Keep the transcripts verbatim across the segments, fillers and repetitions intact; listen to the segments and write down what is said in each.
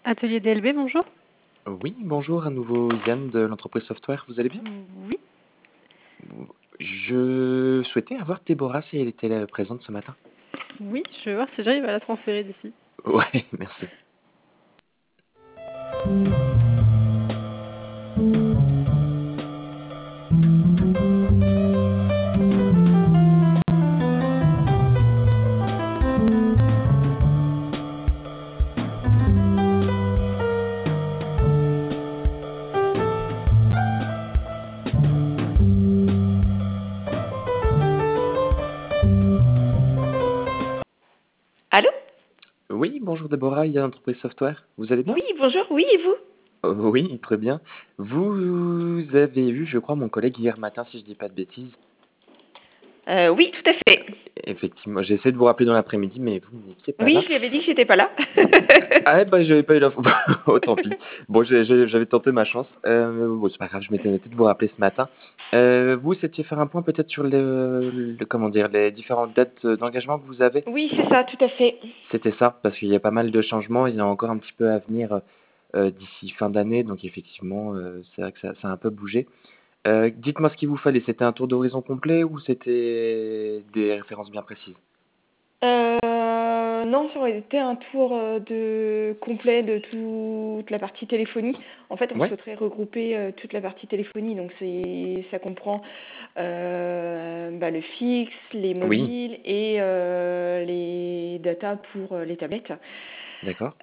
Atelier D L B, bonjour. Oui, bonjour, à nouveau Yann de l'entreprise Software, vous allez bien? Oui. Je souhaitais avoir Déborah si elle était là, présente ce matin. Oui, je vais voir si j'arrive à la transférer d'ici. Ouais, merci. Allô? Oui, bonjour Déborah, Yann l'entreprise Software, vous allez bien? Oui, bonjour, oui, et vous? Oh, oui, très bien. Vous avez eu, je crois, mon collègue hier matin, si je dis pas de bêtises. Euh, oui, tout à fait. Effectivement, j'ai essayé de vous rappeler dans l'après-midi, mais vous n'étiez pas Oui, là. je lui avais dit que j'étais pas là. Ah, bah, j'avais pas eu l'info. Oh, tant pis. Bon, j'ai- j'ai- j'avais tenté ma chance. Euh, bon, c'est pas grave, je m'étais noté de vous rappeler ce matin. Euh, vous, c'était faire un point peut-être sur le, le- comment dire, les différentes dates d'engagement que vous avez. Oui, c'est ça, tout à fait. C'était ça, parce qu'il y a pas mal de changements. Il y en a encore un petit peu à venir euh, d'ici fin d'année. Donc, effectivement, euh, c'est vrai que ça, ça a un peu bougé. Euh, dites-moi ce qu'il vous fallait. C'était un tour d'horizon complet ou c'était des références bien précises? Euh, non, ça aurait été un tour euh, de complet de toute la partie téléphonie. En fait, on Ouais, souhaiterait regrouper euh, toute la partie téléphonie. Donc, c'est, ça comprend euh, bah, le fixe, les oui, mobiles et euh, les datas pour euh, les tablettes. d'accord.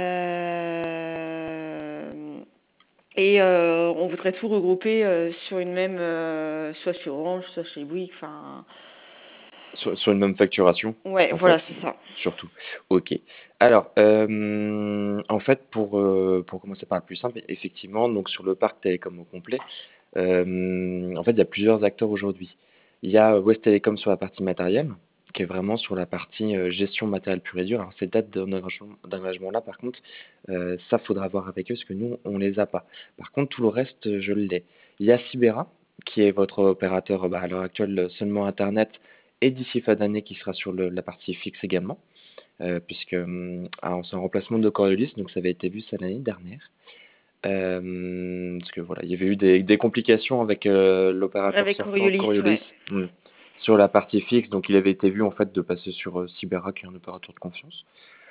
Euh, Et euh, on voudrait tout regrouper euh, sur une même, euh, soit sur Orange, soit chez Bouygues, enfin... Sur, sur une même facturation, Ouais, en voilà, fait, c'est ça. surtout. Ok. Alors, euh, en fait, pour, euh, pour commencer par le plus simple, effectivement, donc sur le parc télécom au complet, euh, en fait, il y a plusieurs acteurs aujourd'hui. Il y a West Telecom sur la partie matérielle, qui est vraiment sur la partie euh, gestion matérielle pure et dure. Alors, ces dates d'engagement- d'engagement-là, par contre, euh, ça, faudra voir avec eux, parce que nous, on les a pas. Par contre, tout le reste, je l'ai. Il y a Sibera, qui est votre opérateur bah, à l'heure actuelle seulement Internet, et d'ici fin d'année qui sera sur le- la partie fixe également, euh, puisque hum, alors, c'est un remplacement de Coriolis, donc ça avait été vu ça l'année dernière. Euh, parce que voilà, il y avait eu des, des complications avec euh, l'opérateur Avec sortant Coriolis, ouais. Coriolis hum, sur la partie fixe, donc il avait été vu en fait de passer sur euh, Sibera, qui est un opérateur de confiance.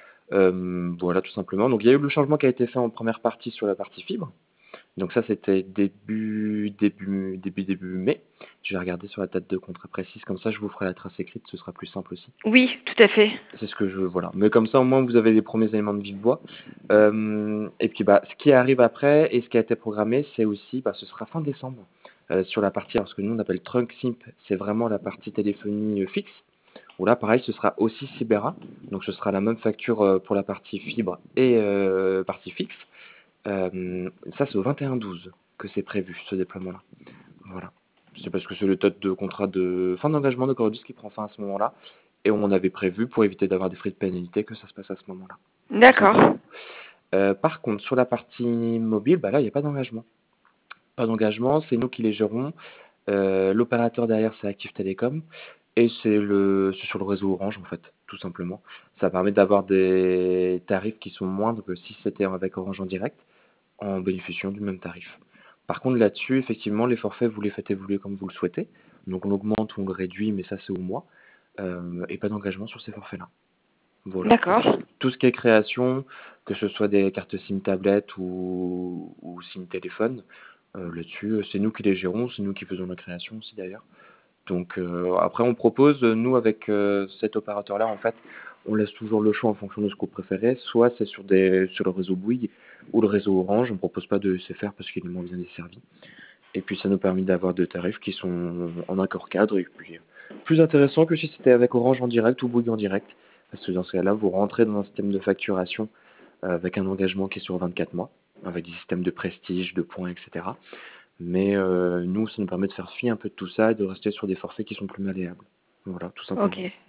Euh, voilà, tout simplement. Donc il y a eu le changement qui a été fait en première partie sur la partie fibre. Donc ça, c'était début, début, début, début mai. Je vais regarder sur la date de contrat précise, comme ça je vous ferai la trace écrite, ce sera plus simple aussi. Oui, tout à fait. C'est ce que je veux, voilà. Mais comme ça, au moins, vous avez les premiers éléments de vive voix. Euh, et puis, bah, ce qui arrive après et ce qui a été programmé, c'est aussi, bah, ce sera fin décembre euh, sur la partie, alors ce que nous on appelle Trunk Simp, c'est vraiment la partie téléphonie euh, fixe. Où là, pareil, ce sera aussi Sibera. Donc, ce sera la même facture euh, pour la partie fibre et euh, partie fixe. Euh, ça, c'est au vingt et un douze que c'est prévu, ce déploiement-là. Voilà. C'est parce que c'est le date de contrat de fin d'engagement de Coriolis qui prend fin à ce moment-là. Et on avait prévu, pour éviter d'avoir des frais de pénalité, que ça se passe à ce moment-là. Tout D'accord. simplement. Euh, par contre, sur la partie mobile, bah là, il n'y a pas d'engagement. Pas d'engagement, c'est nous qui les gérons. Euh, L'opérateur derrière, c'est Active Telecom. Et c'est le, c'est sur le réseau Orange, en fait, tout simplement. Ça permet d'avoir des tarifs qui sont moindres que si c'était avec Orange en direct, en bénéficiant du même tarif. Par contre, là-dessus, effectivement, les forfaits, vous les faites évoluer comme vous le souhaitez. Donc, on augmente ou on le réduit, mais ça, c'est au mois. Euh, et pas d'engagement sur ces forfaits-là. Voilà. Tout, D'accord. tout ce qui est création, que ce soit des cartes SIM tablette ou, ou SIM téléphone, euh, là-dessus, c'est nous qui les gérons, c'est nous qui faisons la création aussi d'ailleurs. Donc euh, après, on propose, nous, avec euh, cet opérateur-là, en fait, on laisse toujours le choix en fonction de ce que vous préférez. Soit c'est sur, des, sur le réseau Bouygues ou le réseau Orange. On ne propose pas de S F R parce qu'il est moins bien desservi. Et puis ça nous permet d'avoir des tarifs qui sont en accord cadre et puis plus intéressant que si c'était avec Orange en direct ou Bouygues en direct. Parce que dans ce cas-là, vous rentrez dans un système de facturation euh, avec un engagement qui est sur vingt-quatre mois, avec des systèmes de prestige, de points, et cetera. Mais euh, nous, ça nous permet de faire fi un peu de tout ça et de rester sur des forfaits qui sont plus malléables. Voilà, tout simplement. Ok.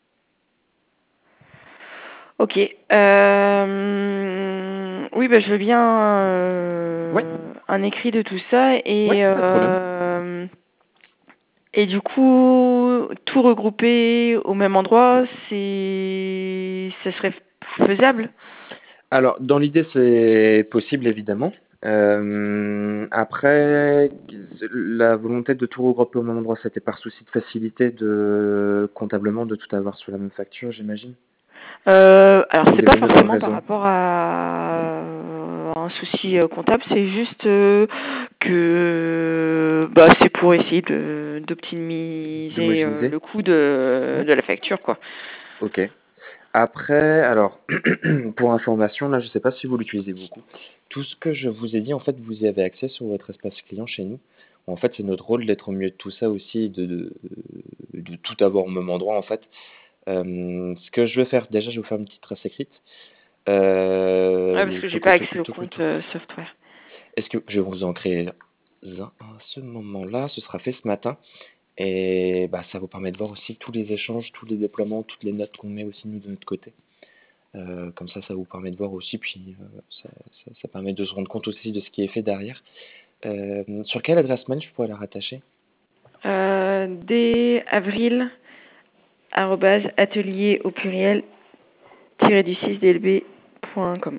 Ok. Euh... Oui, bah, je veux bien Ouais, euh, un écrit de tout ça ouais, et pas de problème. euh, et du coup tout regrouper au même endroit, c'est ça serait faisable? Alors, dans l'idée, c'est possible, évidemment. Euh, après, la volonté de tout regrouper au même endroit, c'était par souci de facilité de comptablement de tout avoir sur la même facture, j'imagine. Euh, alors Ou il c'est y pas avait une autre forcément par raison? rapport à euh, un souci euh, comptable, c'est juste euh, que bah c'est pour essayer de d'optimiser euh, D'homogénéiser? le coût de, Ouais. de la facture, quoi. Ok. Après, alors, pour information, là, je ne sais pas si vous l'utilisez beaucoup. Tout ce que je vous ai dit, en fait, vous y avez accès sur votre espace client chez nous. En fait, c'est notre rôle d'être au milieu de tout ça aussi, de, de, de tout avoir au même endroit, en fait. Euh, ce que je vais faire, déjà, je vais vous faire une petite trace écrite. Ouais, parce Euh, que j'ai toucou, pas toucou, accès au toucou, compte toucou. euh, software. Est-ce que je vais vous en créer un à ce moment-là? Ce sera fait ce matin. Et bah, ça vous permet de voir aussi tous les échanges, tous les déploiements, toutes les notes qu'on met aussi nous de notre côté. Euh, comme ça, ça vous permet de voir aussi, puis euh, ça, ça- ça permet de se rendre compte aussi de ce qui est fait derrière. Euh, sur quelle adresse mail je pourrais la rattacher? Euh, dès avril, arrobase atelier au pluriel tiré du six d l b point com.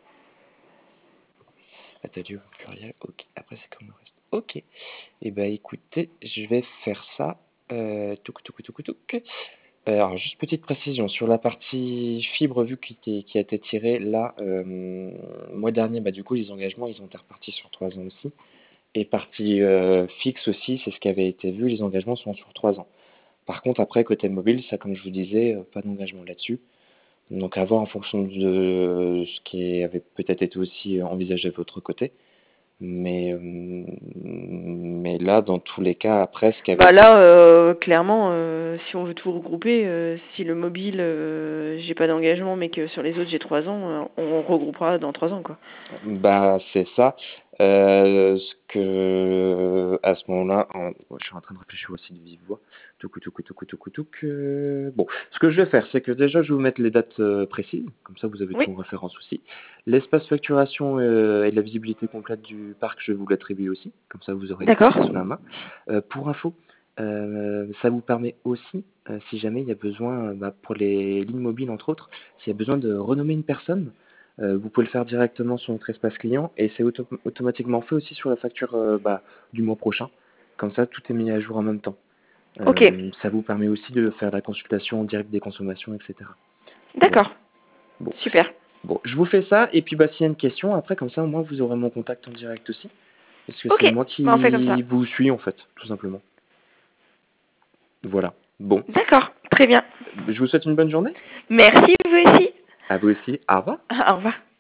Atelier au pluriel, ok. Après, c'est comme le reste. Ok. Et bah écoutez, je vais faire ça. Euh, touc, touc, touc, touc. Euh, alors, juste petite précision, sur la partie fibre, vu qui, était- qui a été tirée, là, euh, mois dernier, bah, du coup, les engagements, ils ont été repartis sur trois ans aussi. Et partie euh, fixe aussi, c'est ce qui avait été vu, les engagements sont sur trois ans. Par contre, après, côté mobile, ça, comme je vous disais, euh, pas d'engagement là-dessus. Donc, à voir en fonction de ce qui avait peut-être été aussi envisagé de votre côté. Mais, euh, mais là, dans tous les cas, après, ce qui avait Bah été... là, euh, clairement, euh, si on veut tout regrouper, euh, si le mobile, euh, j'ai pas d'engagement, mais que sur les autres j'ai trois ans, euh, on regroupera dans trois ans, quoi. Bah, c'est ça. Euh, ce que, à ce moment-là, en- ouais, je suis en train de réfléchir aussi de vive voix. Touc, touc, touc, touc, touc, euh, Bon, ce que je vais faire, c'est que déjà, je vais vous mettre les dates euh, précises. Comme ça, vous avez Oui, tout en référence aussi. L'espace facturation euh, et la visibilité complète du parc, je vais vous l'attribuer aussi. Comme ça, vous aurez tout d'accord. ça sous la main. Euh, pour info, euh, ça vous permet aussi, euh, si jamais il y a besoin, euh, bah, pour les lignes mobiles, entre autres, s'il y a besoin de renommer une personne, euh, vous pouvez le faire directement sur notre espace client et c'est auto automatiquement fait aussi sur la facture euh, bah, du mois prochain. Comme ça, tout est mis à jour en même temps. Ok, Euh, ça vous permet aussi de faire la consultation en direct des consommations, et cetera. Voilà. d'accord, Bon, super. bon, je vous fais ça et puis bah, s'il y a une question, après comme ça, au moins vous aurez mon contact en direct aussi. Parce que Ok, c'est moi bah on fait comme ça. qui vous suis en fait, tout simplement. Voilà. Bon, D'accord, très bien. je vous souhaite une bonne journée. Merci, vous aussi. À vous aussi. Au revoir. Au revoir.